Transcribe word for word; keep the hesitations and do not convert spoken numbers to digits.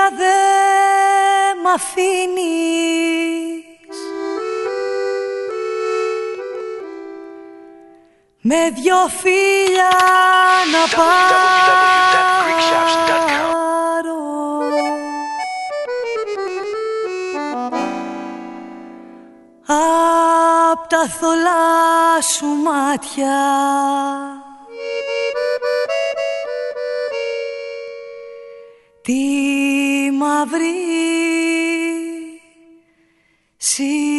αλήθεια δεν μ' αφήνεις, με δυο φίλια να πάρω απ' τα θολά σου μάτια τη μαύρη σι